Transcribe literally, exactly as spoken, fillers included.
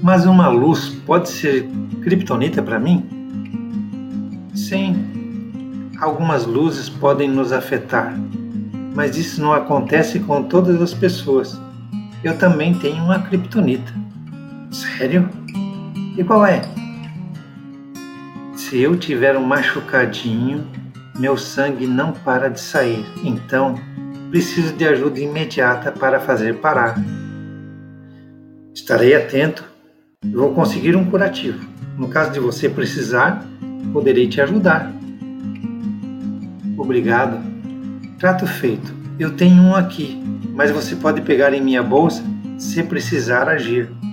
Mas uma luz pode ser criptonita para mim? Sim, algumas luzes podem nos afetar, mas isso não acontece com todas as pessoas. Eu também tenho uma criptonita. Sério? E qual é? Se eu tiver um machucadinho, meu sangue não para de sair, então preciso de ajuda imediata para fazer parar. Estarei atento e vou conseguir um curativo. No caso de você precisar, poderei te ajudar. Obrigado. Trato feito. Eu tenho um aqui, mas você pode pegar em minha bolsa se precisar agir.